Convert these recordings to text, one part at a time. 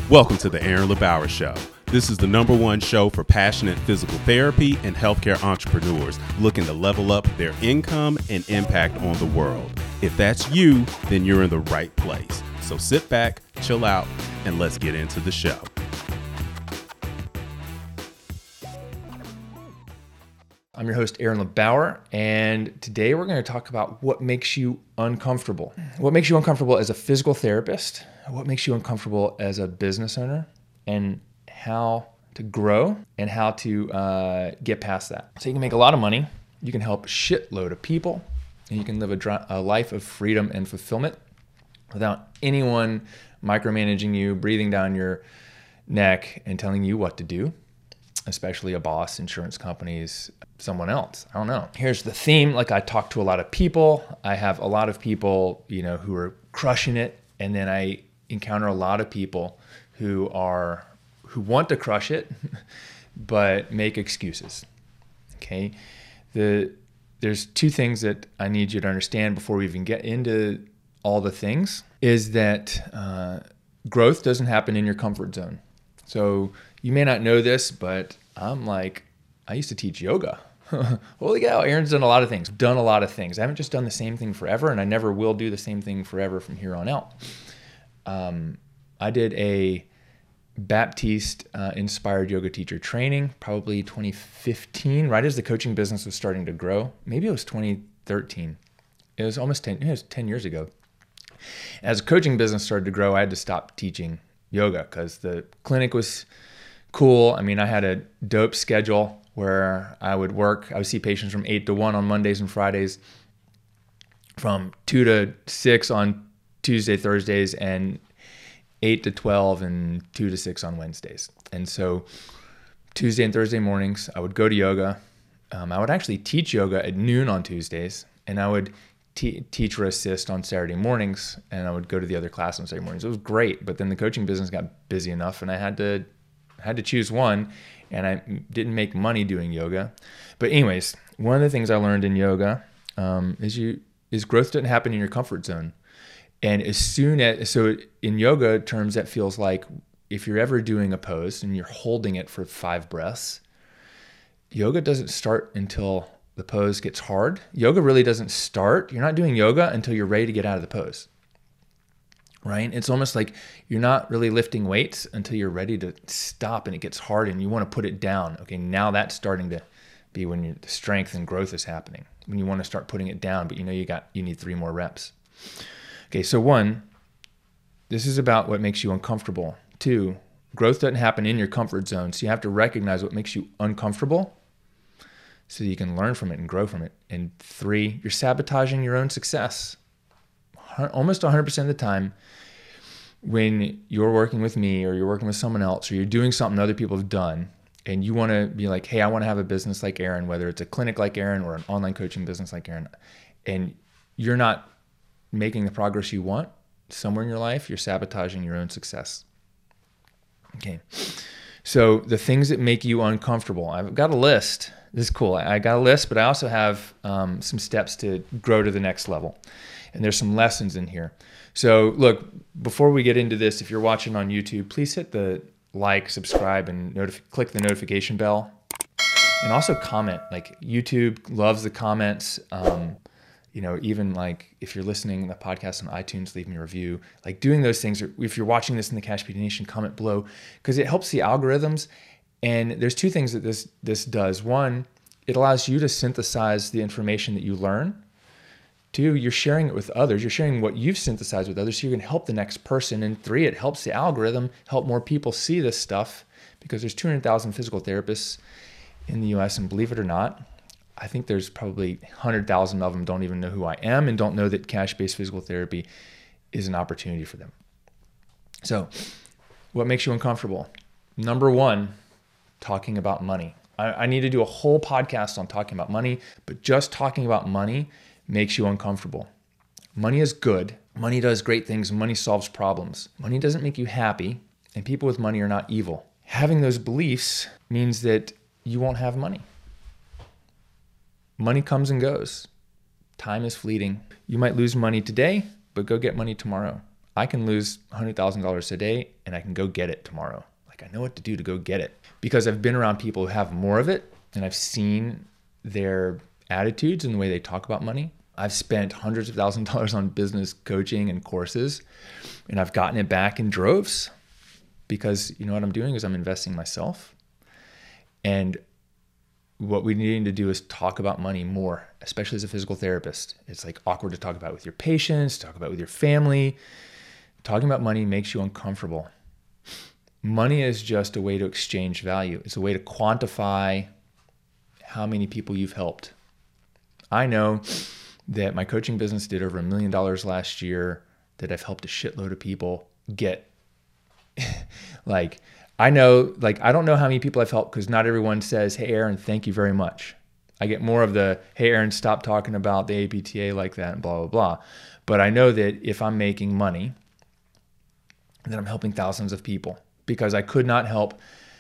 Welcome to the Aaron LeBauer Show. This is the #1 show for passionate physical therapy and healthcare entrepreneurs looking to level up their income and impact on the world. If that's you, then you're in the right place. So sit back, chill out, and let's get into the show. I'm your host, Aaron LeBauer, and today we're going to talk about what makes you uncomfortable. What makes you uncomfortable as a physical therapist, what makes you uncomfortable as a business owner, and how to grow and how to get past that. So you can make a lot of money, you can help a shitload of people, and you can live a life of freedom and fulfillment without anyone micromanaging you, breathing down your neck, and telling you what to do. Especially a boss, insurance companies, someone else. I don't know. Here's the theme. Like, I talk to a lot of people. I have a lot of people, who are crushing it. And then I encounter a lot of people who want to crush it, but make excuses. Okay. There's two things that I need you to understand before we even get into all the things, is that growth doesn't happen in your comfort zone. So you may not know this, but I used to teach yoga. Holy cow, Aaron's done a lot of things. I haven't just done the same thing forever, and I never will do the same thing forever from here on out. I did a Baptiste-inspired yoga teacher training, probably 2015, right as the coaching business was starting to grow. Maybe it was 2013. It was almost 10 years ago. As the coaching business started to grow, I had to stop teaching yoga because the clinic was cool. I mean, I had a dope schedule where I would see patients from 8 to 1 on Mondays and Fridays, from 2 to 6 on Tuesday, Thursdays, and 8 to 12 and 2 to 6 on Wednesdays. And so Tuesday and Thursday mornings, I would go to yoga. I would actually teach yoga at noon on Tuesdays, and I would teach or assist on Saturday mornings, and I would go to the other class on Saturday mornings. It was great, but then the coaching business got busy enough, and I had to choose one, and I didn't make money doing yoga. But anyways, one of the things I learned in yoga is growth doesn't happen in your comfort zone. And so in yoga terms, that feels like if you're ever doing a pose and you're holding it for 5 breaths, yoga doesn't start until the pose gets hard. Yoga really doesn't start. You're not doing yoga until you're ready to get out of the pose, right? It's almost like you're not really lifting weights until you're ready to stop and it gets hard and you want to put it down. Okay, now that's starting to be when the strength and growth is happening, when you want to start putting it down, but you need 3 more reps. Okay, so 1, this is about what makes you uncomfortable. 2, growth doesn't happen in your comfort zone, so you have to recognize what makes you uncomfortable so you can learn from it and grow from it. And 3, you're sabotaging your own success. Almost 100% of the time, when you're working with me or you're working with someone else or you're doing something other people have done and you want to be like, hey, I want to have a business like Aaron, whether it's a clinic like Aaron or an online coaching business like Aaron, and you're not making the progress you want somewhere in your life, you're sabotaging your own success. Okay. So the things that make you uncomfortable, I've got a list. This is cool. I got a list, but I also have some steps to grow to the next level. And there's some lessons in here. So look, before we get into this, if you're watching on YouTube, please hit the like, subscribe, and click the notification bell. And also comment. Like, YouTube loves the comments. Even like if you're listening to the podcast on iTunes, leave me a review. Like, doing those things, or if you're watching this in the Cash PT Nation, comment below, because it helps the algorithms. And there's 2 things that this does. 1, it allows you to synthesize the information that you learn. 2, you're sharing it with others. You're sharing what you've synthesized with others, so you can help the next person. And 3, it helps the algorithm help more people see this stuff, because there's 200,000 physical therapists in the US, and believe it or not, I think there's probably 100,000 of them don't even know who I am and don't know that cash-based physical therapy is an opportunity for them. So what makes you uncomfortable? Number 1, talking about money. I need to do a whole podcast on talking about money, but just talking about money makes you uncomfortable. Money is good. Money does great things. Money solves problems. Money doesn't make you happy, and people with money are not evil. Having those beliefs means that you won't have money. Money comes and goes. Time is fleeting. You might lose money today, but go get money tomorrow. I can lose $100,000 today and I can go get it tomorrow. Like I know what to do to go get it because I've been around people who have more of it and I've seen their attitudes and the way they talk about money. I've spent hundreds of thousands of dollars on business coaching and courses, and I've gotten it back in droves because you know what I'm doing is I'm investing myself. And what we need to do is talk about money more, especially as a physical therapist. It's like awkward to talk about with your patients, talk about with your family. Talking about money makes you uncomfortable. Money is just a way to exchange value. It's a way to quantify how many people you've helped. I know that my coaching business did over $1 million last year, that I've helped a shitload of people get I don't know how many people I've helped because not everyone says, hey, Aaron, thank you very much. I get more of the, hey, Aaron, stop talking about the APTA like that and blah, blah, blah. But I know that if I'm making money, then I'm helping thousands of people because I could not help,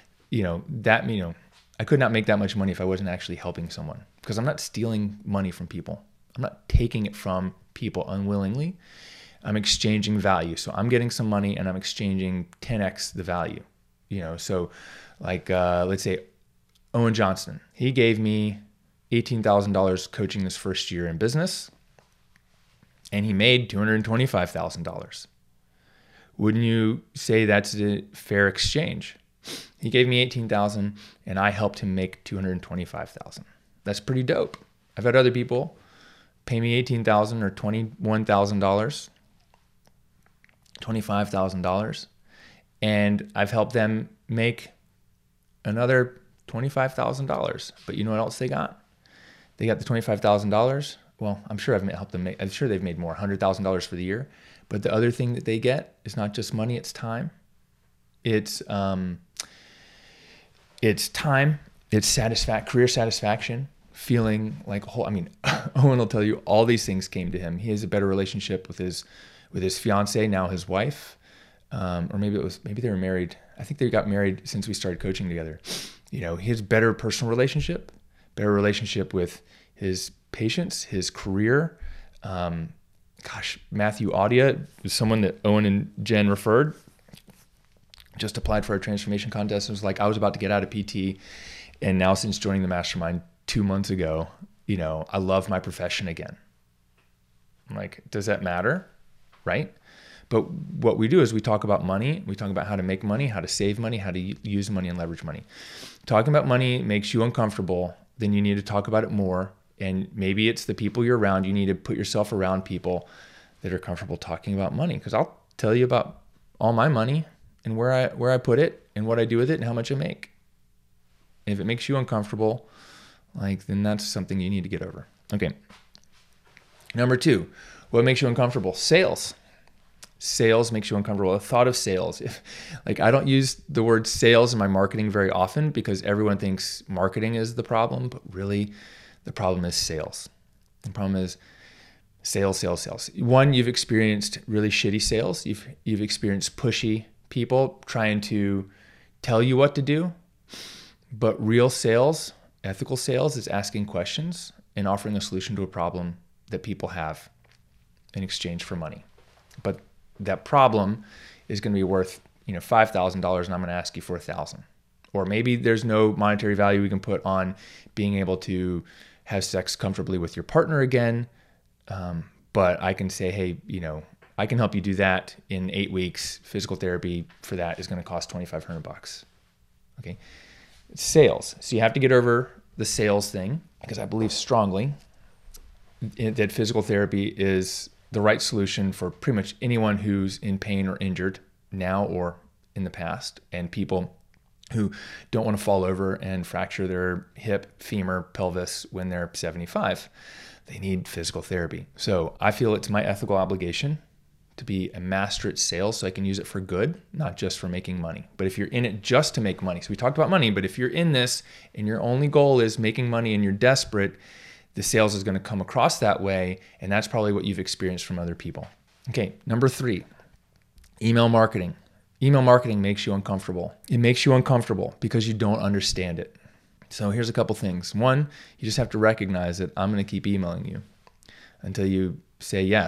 I could not make that much money if I wasn't actually helping someone because I'm not stealing money from people. I'm not taking it from people unwillingly. I'm exchanging value. So I'm getting some money and I'm exchanging 10x the value. So let's say Owen Johnston, he gave me $18,000 coaching this first year in business and he made $225,000. Wouldn't you say that's a fair exchange? He gave me $18,000 and I helped him make $225,000. That's pretty dope. I've had other people pay me $18,000 or $21,000, $25,000, and I've helped them make another $25,000. But you know what else they got? They got the $25,000. Well, I'm sure I've helped them make, I'm sure they've made more, $100,000 for the year. But the other thing that they get is not just money, it's time. It's time, it's career satisfaction, feeling like a whole, Owen will tell you all these things came to him. He has a better relationship with his fiance, now his wife. Or maybe they were married. I think they got married since we started coaching together. He has better personal relationship, better relationship with his patients, his career. Matthew Audia was someone that Owen and Jen referred, just applied for a transformation contest. It was like, I was about to get out of PT. And now since joining the mastermind 2 months ago, I love my profession again. I'm like, does that matter? Right? But what we do is we talk about money. We talk about how to make money, how to save money, how to use money and leverage money. Talking about money makes you uncomfortable. Then you need to talk about it more. And maybe it's the people you're around. You need to put yourself around people that are comfortable talking about money. Because I'll tell you about all my money and where I put it and what I do with it and how much I make. And if it makes you uncomfortable, then that's something you need to get over. Okay. Number 2, what makes you uncomfortable? Sales. Sales makes you uncomfortable. The thought of sales. I don't use the word sales in my marketing very often because everyone thinks marketing is the problem, but really the problem is sales. The problem is sales. One, you've experienced really shitty sales. You've experienced pushy people trying to tell you what to do. But real sales, ethical sales, is asking questions and offering a solution to a problem that people have in exchange for money. But that problem is going to be worth, $5,000 and I'm going to ask you for $1,000. Or maybe there's no monetary value we can put on being able to have sex comfortably with your partner again. But I can say, hey, I can help you do that in 8 weeks. Physical therapy for that is going to cost $2,500. Okay. It's sales. So you have to get over the sales thing because I believe strongly that physical therapy is the right solution for pretty much anyone who's in pain or injured now or in the past, and people who don't want to fall over and fracture their hip, femur, pelvis when they're 75. They need physical therapy. So I feel it's my ethical obligation to be a master at sales so I can use it for good, not just for making money. But if you're in it just to make money, so we talked about money, but if you're in this and your only goal is making money and you're desperate, the sales is going to come across that way, and that's probably what you've experienced from other people. Okay, number 3, email marketing. Email marketing makes you uncomfortable. It makes you uncomfortable because you don't understand it. So here's a couple things. One, you just have to recognize that I'm going to keep emailing you until you say yes.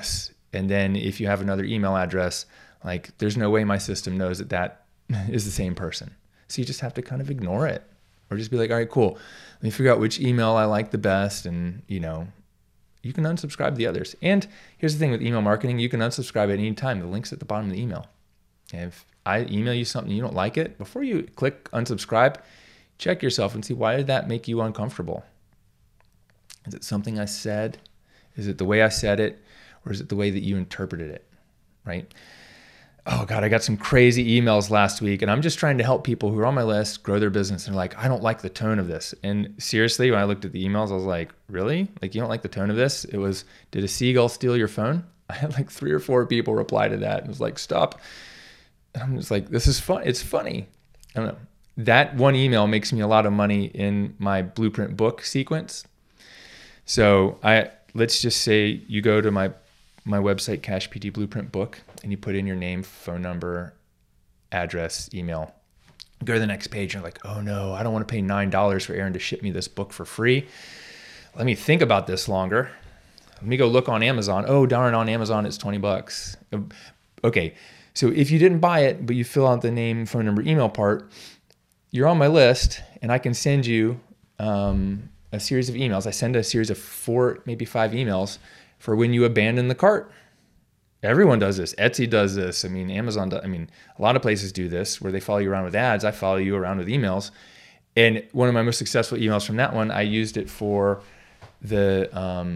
And then if you have another email address, like there's no way my system knows that that is the same person. So you just have to kind of ignore it, or just be like, all right, cool. Let me figure out which email I like the best. And, you know, you can unsubscribe the others. And here's the thing with email marketing, you can unsubscribe at any time. The link's at the bottom of the email. And if I email you something, you don't like it, before you click unsubscribe, check yourself and see, why did that make you uncomfortable? Is it something I said? Is it the way I said it? Or is it the way that you interpreted it, right? Oh God, I got some crazy emails last week, and I'm just trying to help people who are on my list grow their business. And they're like, I don't like the tone of this. And seriously, when I looked at the emails, I was like, really? Like, you don't like the tone of this? It was, did a seagull steal your phone? I had like 3 or 4 people reply to that. And it was like, stop. And I'm just like, this is fun. It's funny. I don't know. That one email makes me a lot of money in my Blueprint book sequence. So let's just say you go to my website, Cash PT Blueprint book, and you put in your name, phone number, address, email. Go to the next page, and you're like, oh no, I don't want to pay $9 for Aaron to ship me this book for free. Let me think about this longer. Let me go look on Amazon. Oh darn, on Amazon it's $20. Okay, so if you didn't buy it, but you fill out the name, phone number, email part, you're on my list, and I can send you a series of emails. I send a series of 4, maybe 5 emails for when you abandon the cart. Everyone does this. Etsy does this. I mean, Amazon does. I mean, a lot of places do this where they follow you around with ads. I follow you around with emails. And one of my most successful emails from that one, I used it for PT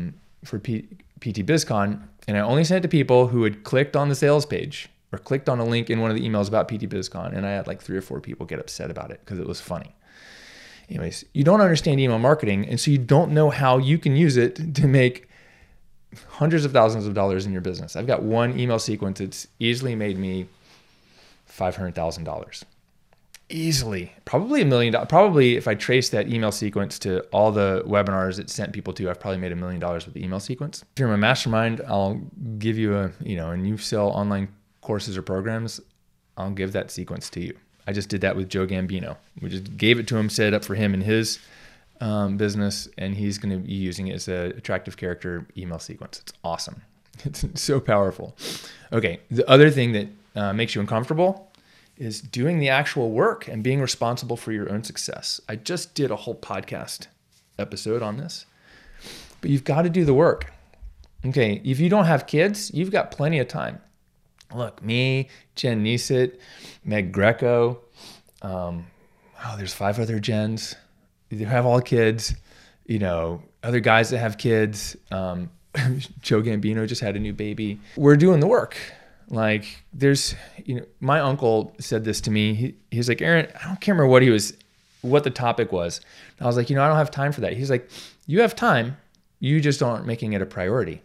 BizCon, and I only sent it to people who had clicked on the sales page or clicked on a link in one of the emails about PT BizCon. And I had like 3 or 4 people get upset about it because it was funny. Anyways, you don't understand email marketing, and so you don't know how you can use it to make hundreds of thousands of dollars in your business. I've got one email sequence that's easily made me $500,000. Easily. Probably $1 million. Probably if I trace that email sequence to all the webinars it sent people to, I've probably made $1 million with the email sequence. If you're in my mastermind, I'll give you and you sell online courses or programs, I'll give that sequence to you. I just did that with Joe Gambino. We just gave it to him, set it up for him and his business, and he's going to be using it as an attractive character email sequence. It's awesome. It's so powerful. Okay, the other thing that makes you uncomfortable is doing the actual work and being responsible for your own success. I just did a whole podcast episode on this, but you've got to do the work. Okay, if you don't have kids, you've got plenty of time. Look, me, Jen Neesett, Meg Greco, there's 5 other Jens. They have all kids, other guys that have kids. Joe Gambino just had a new baby. We're doing the work. Like my uncle said this to me. He's like, Aaron, I don't remember what the topic was. And I was like, I don't have time for that. He's like, you have time. You just aren't making it a priority.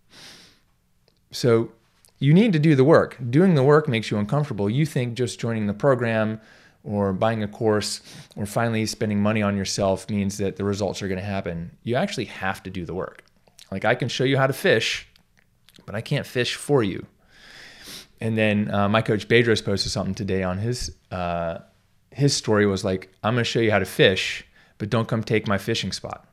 So you need to do the work. Doing the work makes you uncomfortable. You think just joining the program or buying a course or finally spending money on yourself means that the results are going to happen. You actually have to do the work. Like, I can show you how to fish, but I can't fish for you. And then my coach Bedros posted something today on his story was like, I'm going to show you how to fish, but don't come take my fishing spot.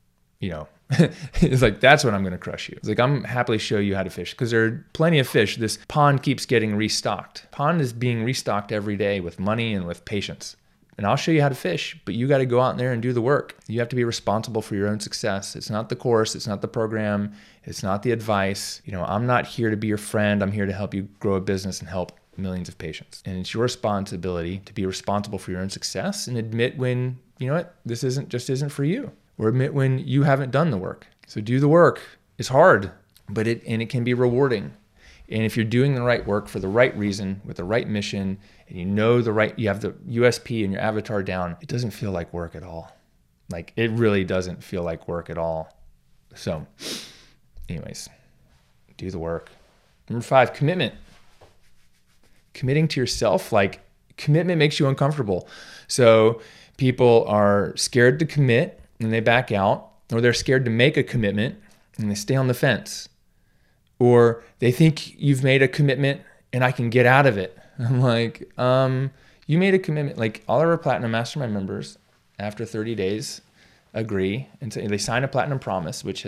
It's like, that's when I'm going to crush you. It's like, I'm happily show you how to fish because there are plenty of fish. This pond keeps getting restocked. Pond is being restocked every day with money and with patience. And I'll show you how to fish, but you got to go out there and do the work. You have to be responsible for your own success. It's not the course. It's not the program. It's not the advice. I'm not here to be your friend. I'm here to help you grow a business and help millions of patients. And it's your responsibility to be responsible for your own success and admit when, this isn't for you. Or admit when you haven't done the work. So do the work. It's hard, but it can be rewarding. And if you're doing the right work for the right reason, with the right mission, and you have the USP and your avatar down, it doesn't feel like work at all. Like, it really doesn't feel like work at all. So anyways, do the work. Number 5, commitment. Committing to yourself, like, commitment makes you uncomfortable. So people are scared to commit and they back out, or they're scared to make a commitment and they stay on the fence, or they think you've made a commitment and I can get out of it. I'm like, you made a commitment. Like, all of our Platinum Mastermind members, after 30 days, agree and say they sign a Platinum Promise, which has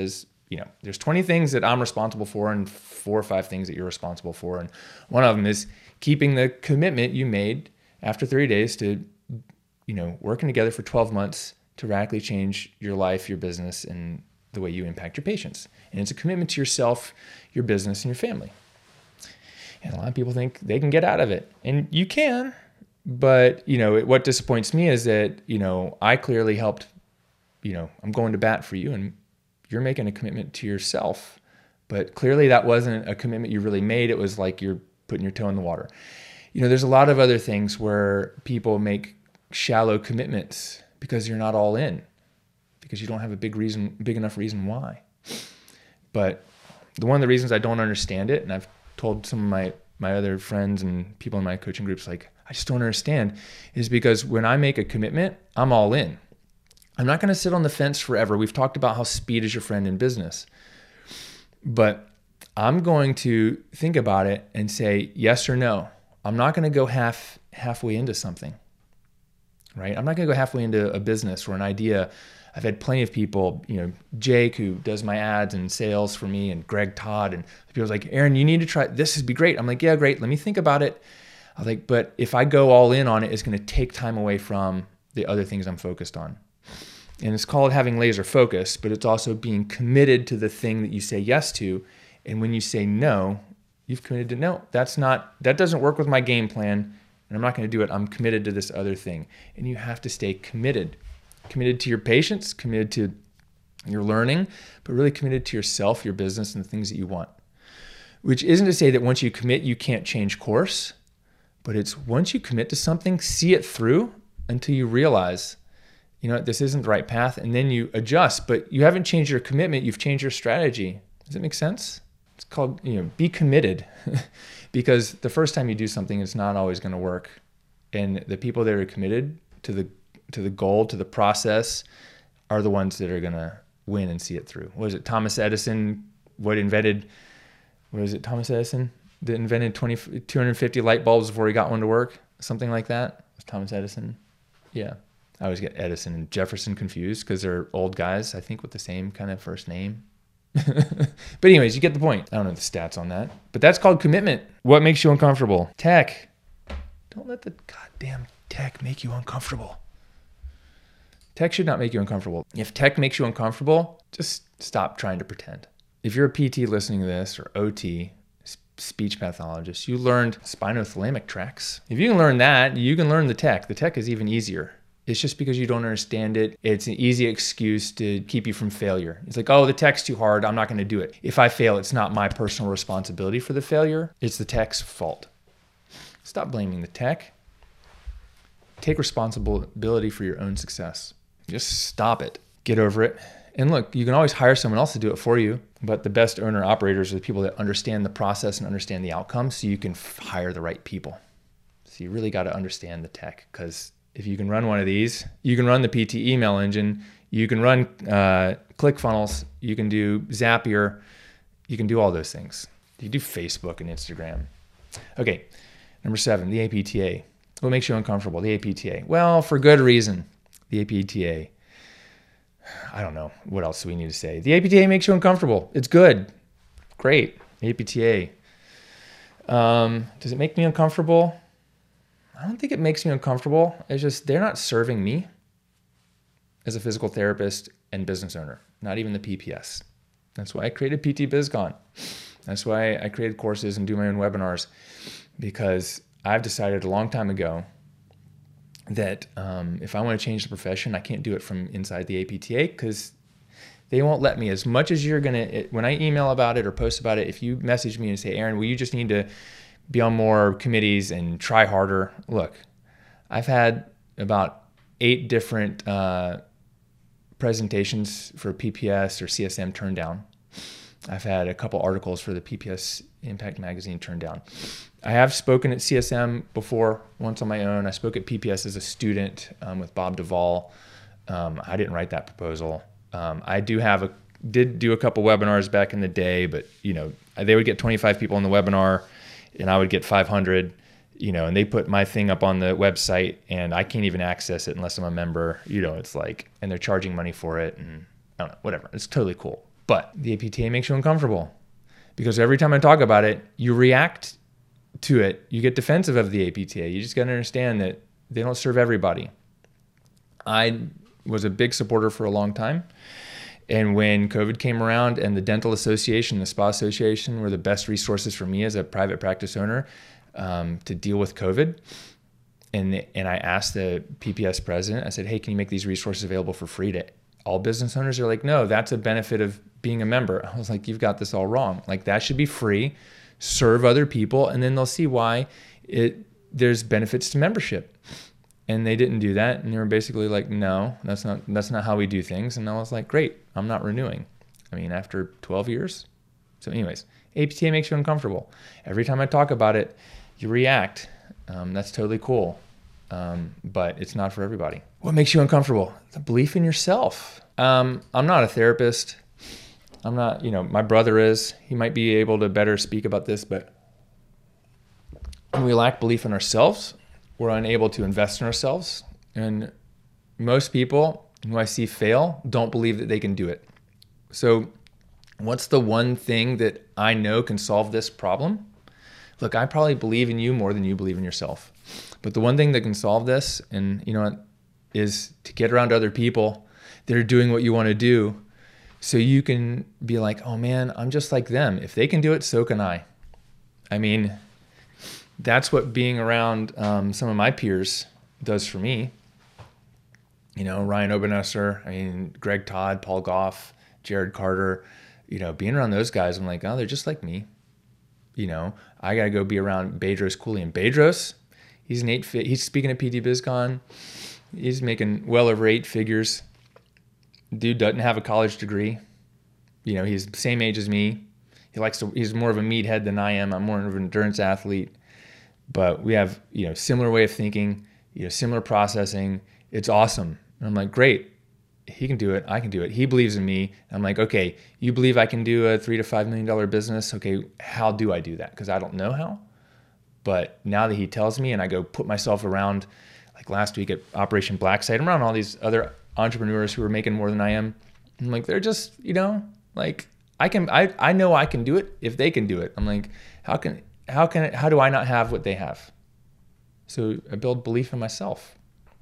there's 20 things that I'm responsible for and 4 or 5 things that you're responsible for. And one of them is keeping the commitment you made after 30 days to, working together for 12 months to radically change your life, your business, and the way you impact your patients. And it's a commitment to yourself, your business, and your family. And a lot of people think they can get out of it. And you can, but, what disappoints me is that, I clearly helped, I'm going to bat for you, and you're making a commitment to yourself. But clearly that wasn't a commitment you really made. It was like you're putting your toe in the water. There's a lot of other things where people make shallow commitments because you're not all in, because you don't have a big enough reason why. But one of the reasons I don't understand it, and I've told some of my other friends and people in my coaching groups, like, I just don't understand, is because when I make a commitment, I'm all in. I'm not going to sit on the fence forever. We've talked about how speed is your friend in business, but I'm going to think about it and say yes or no. I'm not going to go halfway into something, right? I'm not going to go halfway into a business or an idea. I've had plenty of people, Jake, who does my ads and sales for me, and Greg Todd, and people's like, Aaron, you need to try this. Would be great. I'm like, yeah, great. Let me think about it. I was like, but if I go all in on it, it's going to take time away from the other things I'm focused on. And it's called having laser focus, but it's also being committed to the thing that you say yes to. And when you say no, you've committed to no. That doesn't work with my game plan, and I'm not going to do it. I'm committed to this other thing. And you have to stay committed to your patients, committed to your learning, but really committed to yourself, your business, and the things that you want. Which isn't to say that once you commit, you can't change course, but it's once you commit to something, see it through until you realize, this isn't the right path, and then you adjust, but you haven't changed your commitment, you've changed your strategy. Does it make sense? It's called, be committed, because the first time you do something, it's not always going to work. And the people that are committed to the goal, to the process, are the ones that are going to win and see it through. What is it? Thomas Edison, Thomas Edison that invented 250 light bulbs before he got one to work? Something like that? It was Thomas Edison? Yeah. I always get Edison and Jefferson confused because they're old guys, I think, with the same kind of first name. But anyways, you get the point. I don't know the stats on that, but that's called commitment. What makes you uncomfortable? Tech. Don't let the goddamn tech make you uncomfortable. Tech should not make you uncomfortable. If tech makes you uncomfortable, just stop trying to pretend. If you're a PT listening to this, or OT, speech pathologist, you learned spinothalamic tracts. If you can learn that, you can learn the tech. The tech is even easier. It's just because you don't understand it. It's an easy excuse to keep you from failure. It's like, oh, the tech's too hard. I'm not going to do it. If I fail, it's not my personal responsibility for the failure. It's the tech's fault. Stop blaming the tech. Take responsibility for your own success. Just stop it. Get over it. And look, you can always hire someone else to do it for you, but the best owner operators are the people that understand the process and understand the outcome, so you can hire the right people. So you really got to understand the tech, because if you can run one of these, you can run the PT email engine, you can run ClickFunnels, you can do Zapier, you can do all those things. You can do Facebook and Instagram. Okay, number 7, the APTA. What makes you uncomfortable? The APTA. Well, for good reason. The APTA. I don't know. What else do we need to say? The APTA makes you uncomfortable. It's good. Great. APTA. Does it make me uncomfortable? I don't think it makes me uncomfortable. It's just they're not serving me as a physical therapist and business owner, not even the PPS. That's why I created PT BizCon. That's why I created courses and do my own webinars, because I've decided a long time ago that if I want to change the profession, I can't do it from inside the APTA, because they won't let me. As much as you're going to, when I email about it or post about it, if you message me and say, Aaron, well, you just need to be on more committees and try harder. Look, I've had about 8 different presentations for PPS or CSM turned down. I've had a couple articles for the PPS Impact Magazine turned down. I have spoken at CSM before, once on my own. I spoke at PPS as a student with Bob Duvall. I didn't write that proposal. I did do a couple webinars back in the day, but they would get 25 people on the webinar, and I would get 500. And they put my thing up on the website, and I can't even access it unless I'm a member. It's like, and they're charging money for it, and I don't know, whatever. It's totally cool. But the APTA makes you uncomfortable because every time I talk about it, you react to it. You get defensive of the APTA. You just got to understand that they don't serve everybody. I was a big supporter for a long time. And when COVID came around and the Dental Association, the Spa Association were the best resources for me as a private practice owner to deal with COVID. And I asked the PPS president, I said, hey, can you make these resources available for free to all business owners? They're like, no, that's a benefit of being a member. I was like, you've got this all wrong. Like, that should be free, serve other people, and then they'll see why there's benefits to membership. And they didn't do that. And they were basically like, no, that's not how we do things. And I was like, great, I'm not renewing. I mean, after 12 years. So anyways, APTA makes you uncomfortable. Every time I talk about it, you react. That's totally cool. But it's not for everybody. What makes you uncomfortable? The belief in yourself. I'm not a therapist. I'm not, my brother is. He might be able to better speak about this, but when we lack belief in ourselves, we're unable to invest in ourselves. And most people who I see fail don't believe that they can do it. So what's the one thing that I know can solve this problem? Look, I probably believe in you more than you believe in yourself. But the one thing that can solve this, and is to get around other people that are doing what you want to do, so you can be like, oh man, I'm just like them. If they can do it, so can I. I mean, that's what being around some of my peers does for me. Ryan Obenesser, Greg Todd, Paul Goff, Jared Carter, being around those guys, I'm like, oh, they're just like me. I got to go be around Bedros Keuilian. Bedros, he's speaking at PT BizCon. He's making well over 8 figures. Dude doesn't have a college degree. He's the same age as me. He's more of a meathead than I am. I'm more of an endurance athlete. But we have, similar way of thinking, similar processing. It's awesome. And I'm like, great. He can do it. I can do it. He believes in me. I'm like, okay, you believe I can do a $3 to $5 million business? Okay, how do I do that? Because I don't know how. But now that he tells me and I go put myself around, like last week at Operation Blacksite, I'm around all these other entrepreneurs who are making more than I am. I'm like, they're just, I know I can do it if they can do it. I'm like, how do I not have what they have? So I build belief in myself.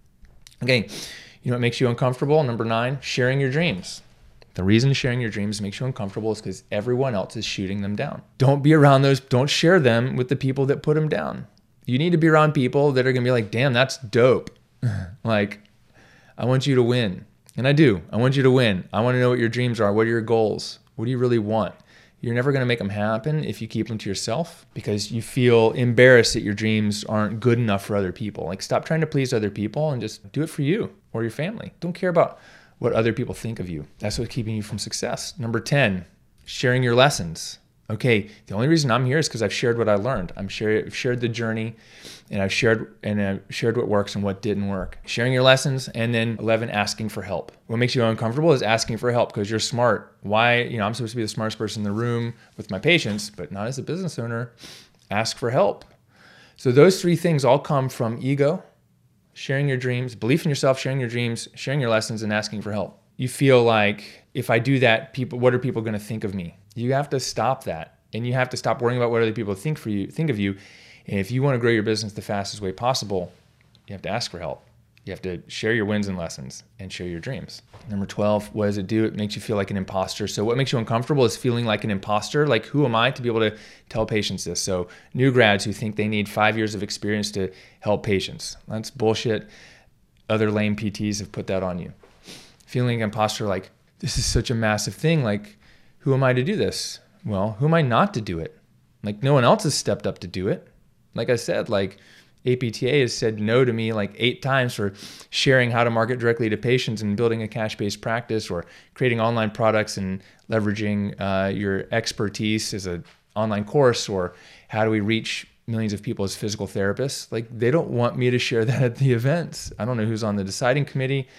Okay, what makes you uncomfortable? Number 9, sharing your dreams. The reason sharing your dreams makes you uncomfortable is because everyone else is shooting them down. Don't be around those. Don't share them with the people that put them down. You need to be around people that are going to be like, damn, that's dope. Like, I want you to win. And I do. I want you to win. I want to know what your dreams are. What are your goals? What do you really want? You're never going to make them happen if you keep them to yourself because you feel embarrassed that your dreams aren't good enough for other people. Like, stop trying to please other people and just do it for you or your family. Don't care about what other people think of you. That's what's keeping you from success. Number 10, sharing your lessons. Okay, the only reason I'm here is because I've shared what I learned. I've shared the journey, and I've shared what works and what didn't work. Sharing your lessons, and then 11, asking for help. What makes you uncomfortable is asking for help because you're smart. Why? I'm supposed to be the smartest person in the room with my patients, but not as a business owner. Ask for help. So those 3 things all come from ego, sharing your dreams, belief in yourself, sharing your dreams, sharing your lessons, and asking for help. You feel like if I do that, what are people going to think of me? You have to stop that, and you have to stop worrying about what other people think of you. And if you want to grow your business the fastest way possible, you have to ask for help. You have to share your wins and lessons and share your dreams. Number 12, what does it do? It makes you feel like an imposter. So what makes you uncomfortable is feeling like an imposter. Like, who am I to be able to tell patients this? So new grads who think they need 5 years of experience to help patients. That's bullshit. Other lame PTs have put that on you. Feeling like an imposter, like, this is such a massive thing. Like, who am I to do this? Well, who am I not to do it? Like, no one else has stepped up to do it. Like I said, like, APTA has said no to me like 8 times for sharing how to market directly to patients and building a cash-based practice or creating online products and leveraging your expertise as an online course, or how do we reach millions of people as physical therapists. Like, they don't want me to share that at the events. I don't know who's on the deciding committee,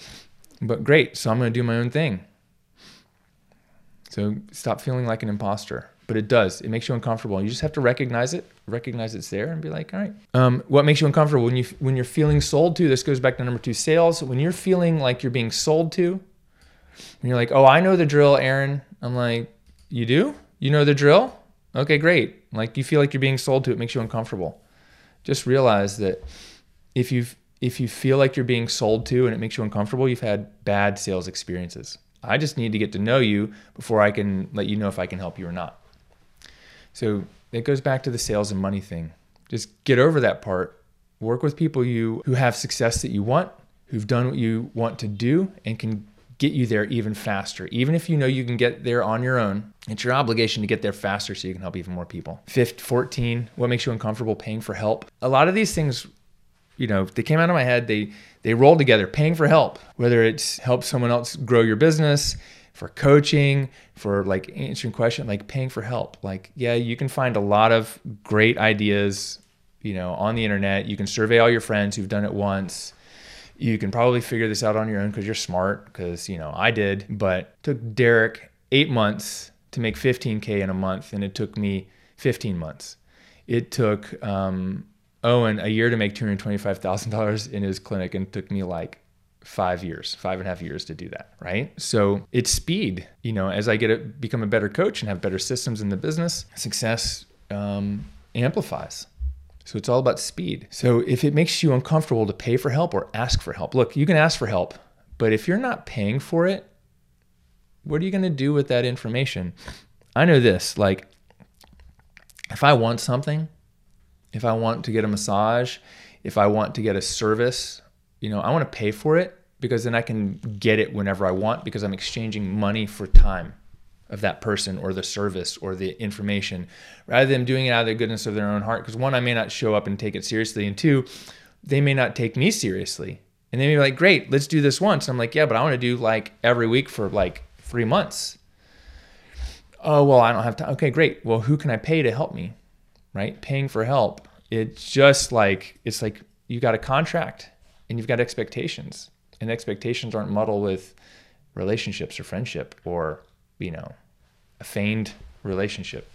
but great. So I'm going to do my own thing. So stop feeling like an imposter. But it does. It makes you uncomfortable. You just have to recognize it. Recognize it's there and be like, all right. What makes you uncomfortable? When you're feeling sold to, this goes back to number 2, sales. When you're feeling like you're being sold to, And you're like, oh, I know the drill, Aaron. I'm like, you do? You know the drill? Okay, great. Like, you feel like you're being sold to, it makes you uncomfortable. Just realize that if you feel like you're being sold to and it makes you uncomfortable, you've had bad sales experiences. I just need to get to know you before I can let you know if I can help you or not. So it goes back to the sales and money thing. Just get over that part. Work with people who have success that you want, who've done what you want to do, and can get you there even faster. Even if you know you can get there on your own, it's your obligation to get there faster so you can help even more people. 14, what makes you uncomfortable? Paying for help. A lot of these things, they came out of my head, they roll together. Paying for help, whether it's help someone else grow your business, for coaching, for like answering questions, like paying for help. Like, yeah, you can find a lot of great ideas, on the internet. You can survey all your friends who've done it once. You can probably figure this out on your own because you're smart, because, I did. But it took Derek 8 months to make $15K in a month, and it took me 15 months. It took Owen a year to make $225,000 in his clinic, and it took me like 5.5 years to do that, right? So it's speed. As I become a better coach and have better systems in the business, success amplifies. So it's all about speed. So if it makes you uncomfortable to pay for help or ask for help, look, you can ask for help, but if you're not paying for it, what are you going to do with that information? I know this, like, if I want something, if I want to get a massage, if I want to get a service, I want to pay for it, because then I can get it whenever I want, because I'm exchanging money for time of that person or the service or the information, rather than doing it out of the goodness of their own heart. Because one, I may not show up and take it seriously. And two, they may not take me seriously. And they may be like, great, let's do this once. And I'm like, yeah, but I want to do like every week for like 3 months. Oh, well, I don't have time. Okay, great. Well, who can I pay to help me? Right? Paying for help. It's just like, you got a contract and you've got expectations. And expectations aren't muddled with relationships or friendship or, a feigned relationship.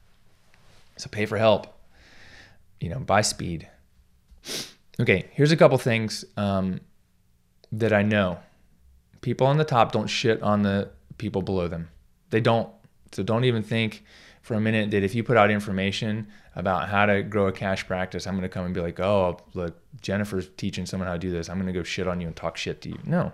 So pay for help, buy speed. Okay, here's a couple things that I know. People on the top don't shit on the people below them. They don't. So don't even think for a minute that if you put out information about how to grow a cash practice, I'm going to come and be like, oh, look, Jennifer's teaching someone how to do this. I'm going to go shit on you and talk shit to you. No.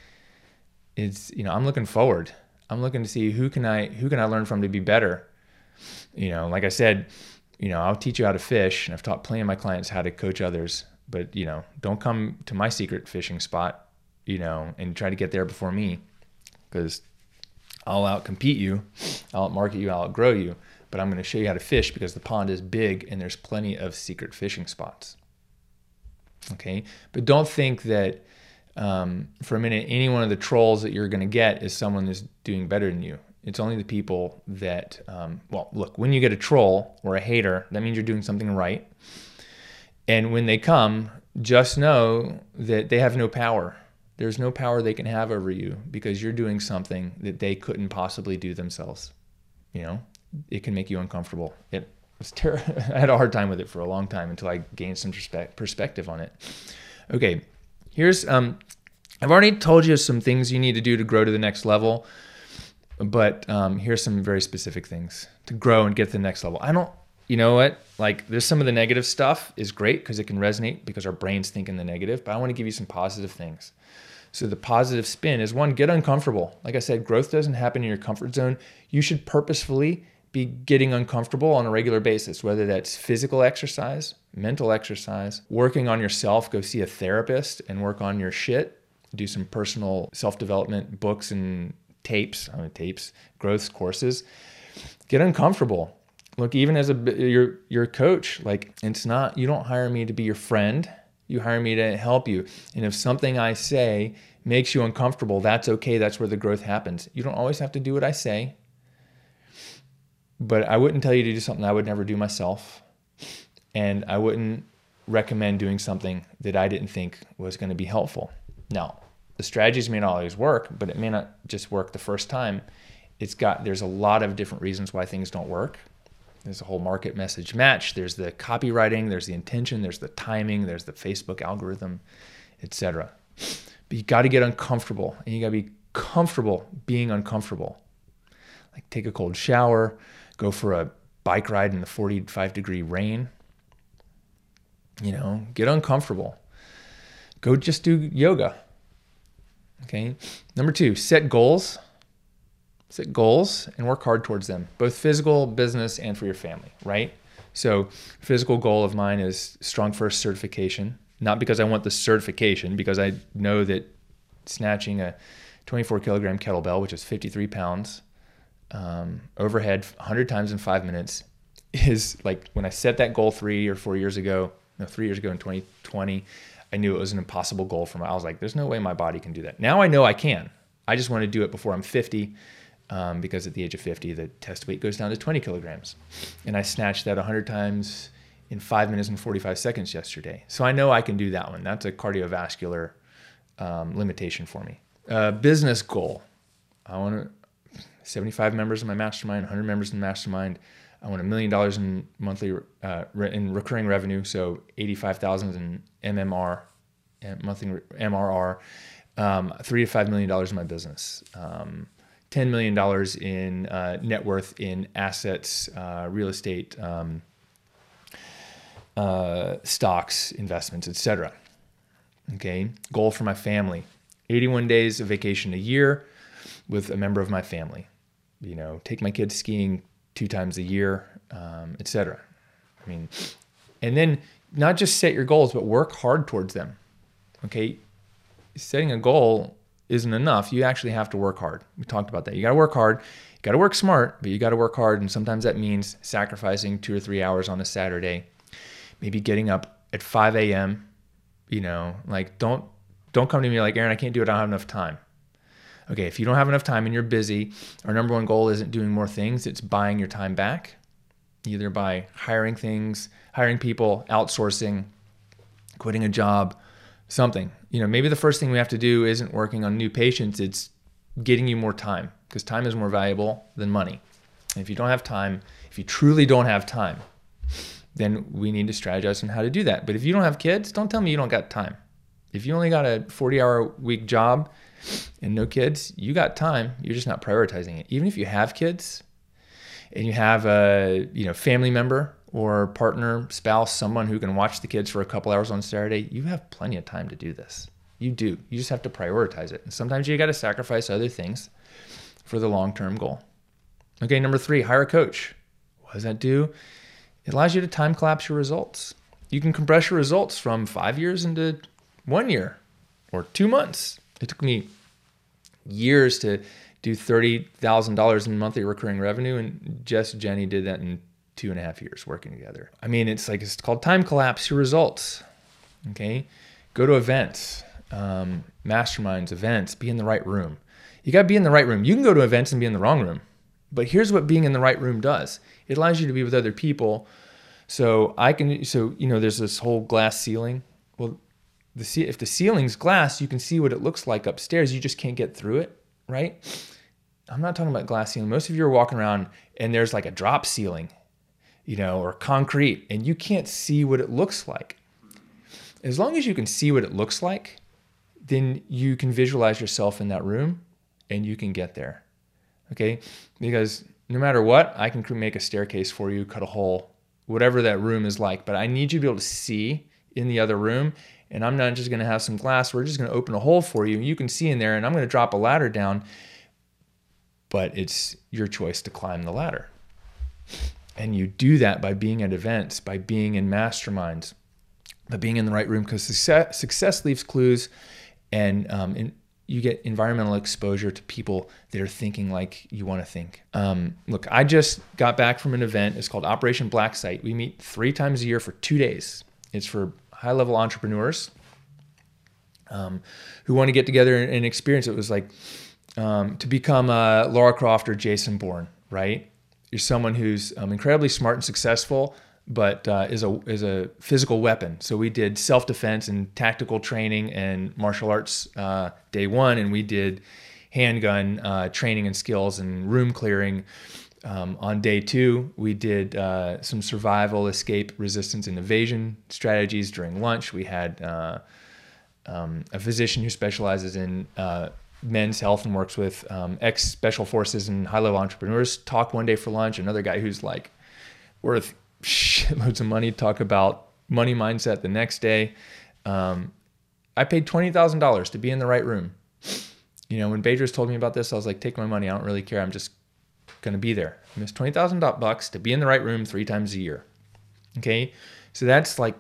It's, I'm looking forward. I'm looking to see who can I learn from to be better. Like I said, I'll teach you how to fish, and I've taught plenty of my clients how to coach others, but don't come to my secret fishing spot, and try to get there before me, because I'll outcompete you, I'll outmarket you, I'll outgrow you, but I'm going to show you how to fish, because the pond is big and there's plenty of secret fishing spots. Okay. But don't think that, for a minute, any one of the trolls that you're going to get is someone that's doing better than you. It's only the people that, look, when you get a troll or a hater, that means you're doing something right. And when they come, just know that they have no power. There's no power they can have over you, because you're doing something that they couldn't possibly do themselves. It can make you uncomfortable. I had a hard time with it for a long time until I gained some perspective on it. Okay. Here's, I've already told you some things you need to do to grow to the next level, but here's some very specific things to grow and get to the next level. You know what? Like, there's some of the negative stuff is great because it can resonate, because our brains think in the negative, but I want to give you some positive things. So the positive spin is, one, get uncomfortable. Like I said, growth doesn't happen in your comfort zone. You should purposefully be getting uncomfortable on a regular basis, whether that's physical exercise, mental exercise, working on yourself, go see a therapist and work on your shit, do some personal self-development books and growth courses. Get uncomfortable. Look, even as your coach, like, you don't hire me to be your friend. You hire me to help you. And if something I say makes you uncomfortable, that's okay. That's where the growth happens. You don't always have to do what I say. But I wouldn't tell you to do something I would never do myself. And I wouldn't recommend doing something that I didn't think was going to be helpful. Now, the strategies may not always work, but it may not just work the first time. There's a lot of different reasons why things don't work. There's a whole market message match. There's the copywriting, there's the intention, there's the timing, there's the Facebook algorithm, etc. But you got to get uncomfortable, and you got to be comfortable being uncomfortable. Like take a cold shower, go for a bike ride in the 45-degree rain. Get uncomfortable. Go just do yoga. Okay. Number 2, set goals. Set goals and work hard towards them, both physical, business, and for your family, right? So physical goal of mine is StrongFirst certification, not because I want the certification, because I know that snatching a 24 kilogram kettlebell, which is 53 pounds, overhead 100 times in 5 minutes is like, when I set that goal 3 or 4 years ago, 3 years ago in 2020, I knew it was an impossible goal for me. I was like, there's no way my body can do that. Now I know I can. I just want to do it before I'm 50, because at the age of 50, the test weight goes down to 20 kilograms. And I snatched that 100 times in 5 minutes and 45 seconds yesterday. So I know I can do that one. That's a cardiovascular limitation for me. Business goal. I want 75 members in my mastermind, 100 members in the mastermind. I want $1 million in monthly in recurring revenue, so 85,000 in MMR, monthly MRR, $3 to $5 million in my business, $10 million in net worth in assets, real estate, stocks, investments, etc. Okay, goal for my family: 81 days of vacation a year with a member of my family. Take my kids skiing 2 times a year, etc. And then not just set your goals, but work hard towards them. Okay, setting a goal isn't enough. You actually have to work hard. We talked about that. You got to work hard. You got to work smart, but you got to work hard. And sometimes that means sacrificing 2 or 3 hours on a Saturday, maybe getting up at 5 a.m. Don't come to me like, Aaron, I can't do it. I don't have enough time. Okay, if you don't have enough time and you're busy, our number one goal isn't doing more things. It's buying your time back, either by hiring people, outsourcing, quitting a job, something. Maybe the first thing we have to do isn't working on new patients. It's getting you more time, because time is more valuable than money. And if you don't have time, if you truly don't have time, then we need to strategize on how to do that. But if you don't have kids, don't tell me you don't got time. If you only got a 40-hour week job and no kids, you got time. You're just not prioritizing it. Even if you have kids and you have a family member or partner, spouse, someone who can watch the kids for a couple hours on Saturday, you have plenty of time to do this. You do. You just have to prioritize it. And sometimes you got to sacrifice other things for the long-term goal. Okay, number 3, hire a coach. What does that do? It allows you to time collapse your results. You can compress your results from 5 years into 1 year or 2 months. It took me years to do $30,000 in monthly recurring revenue, and Jenny did that in 2.5 years working together. It's called time collapse your results. Okay, go to events, masterminds, events. Be in the right room. You got to be in the right room. You can go to events and be in the wrong room, but here's what being in the right room does. It allows you to be with other people. So there's this whole glass ceiling. Well, if the ceiling's glass, you can see what it looks like upstairs. You just can't get through it, right? I'm not talking about glass ceiling. Most of you are walking around and there's like a drop ceiling, or concrete, and you can't see what it looks like. As long as you can see what it looks like, then you can visualize yourself in that room and you can get there, okay? Because no matter what, I can make a staircase for you, cut a hole, whatever that room is like, but I need you to be able to see in the other room. And I'm not just going to have some glass. We're just going to open a hole for you. You can see in there, and I'm going to drop a ladder down. But it's your choice to climb the ladder. And you do that by being at events, by being in masterminds, by being in the right room, because success leaves clues, and you get environmental exposure to people that are thinking like you want to think. Look, I just got back from an event. It's called Operation Black Site. We meet 3 times a year for 2 days. It's for high-level entrepreneurs who want to get together and experience it. It was like to become Lara Croft or Jason Bourne, right? You're someone who's incredibly smart and successful, but is a physical weapon. So we did self-defense and tactical training and martial arts day 1, and we did handgun training and skills and room clearing. On day 2, we did some survival, escape, resistance, and evasion strategies during lunch. We had a physician who specializes in Men's Health and works with ex-special forces and high-level entrepreneurs talk one day for lunch. Another guy who's like worth shitloads of money talk about money mindset the next day. I paid $20,000 to be in the right room. When Badgers told me about this, I was like, take my money. I don't really care. I'm just going to be there. I missed $20,000 to be in the right room 3 times a year. Okay. So that's like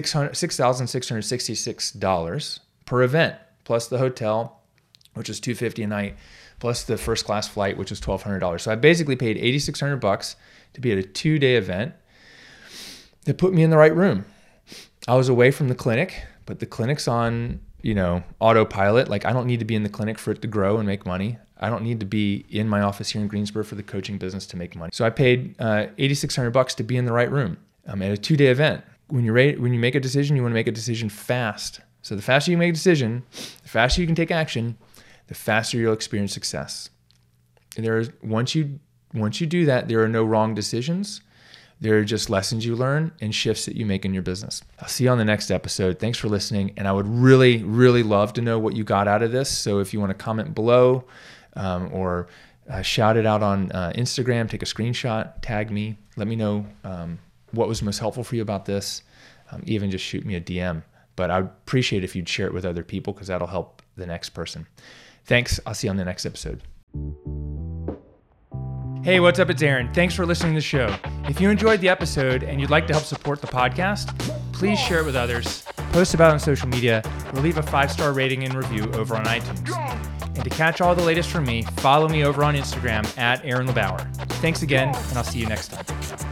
$6,666 per event, plus the hotel, which is $250 a night, plus the first class flight, which is $1,200. So I basically paid $8,600 to be at a 2-day event that put me in the right room. I was away from the clinic, but the clinic's on, autopilot. Like, I don't need to be in the clinic for it to grow and make money. I don't need to be in my office here in Greensboro for the coaching business to make money. So I paid $8,600 to be in the right room at a 2-day event. When you make a decision, you want to make a decision fast. So the faster you make a decision, the faster you can take action, the faster you'll experience success. And once you do that, there are no wrong decisions. There are just lessons you learn and shifts that you make in your business. I'll see you on the next episode. Thanks for listening. And I would really, really love to know what you got out of this. So if you want to comment below or shout it out on Instagram, take a screenshot, tag me, let me know what was most helpful for you about this. Even just shoot me a DM. But I would appreciate if you'd share it with other people because that'll help the next person. Thanks. I'll see you on the next episode. Hey, what's up? It's Aaron. Thanks for listening to the show. If you enjoyed the episode and you'd like to help support the podcast, please share it with others, post about it on social media, or leave a 5-star rating and review over on iTunes. And to catch all the latest from me, follow me over on Instagram at Aaron LeBauer. Thanks again, and I'll see you next time.